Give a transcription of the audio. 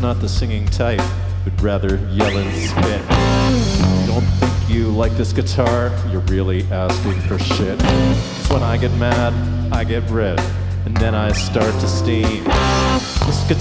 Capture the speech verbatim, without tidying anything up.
not the singing type, but rather yell and spit. You don't think you like this guitar? You're really asking for shit. 'Cause when I get mad, I get red, and then I start to steam. This